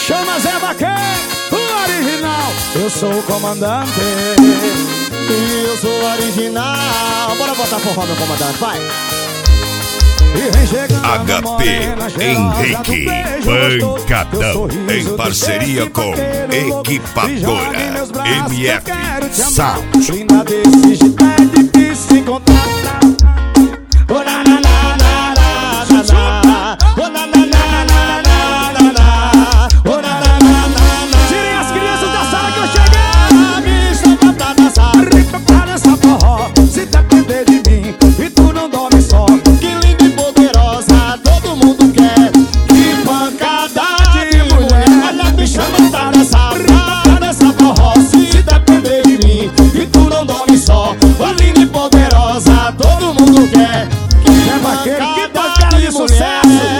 Chama Zé Vaqueiro, o original. Eu sou o comandante e eu sou o original. Bora botar forró, meu comandante, vai. HP Henrique Pancadão, em parceria com Equipadora MF Sound. Linda desse jeito é difícil encontrar. Oh, na, na, na, na, na, na, na. Oh, na, na, na, na, na, na, na. Oh, na, na, na, na, na. Tirem as crianças da sala que eu cheguei. Me chama pra dançar, Pra dançar forró, se depender de mim, e tu não dorme só. Que linda e poderosa, todo mundo quer. Que pancada de mulher. Olha, me chama pra dançar forró, se depender de mim, e tu não dorme só. Oh, linda e poderosa, todo mundo quer. Que Zé Vaqueiro, que pancada pancada de mulher. sucesso.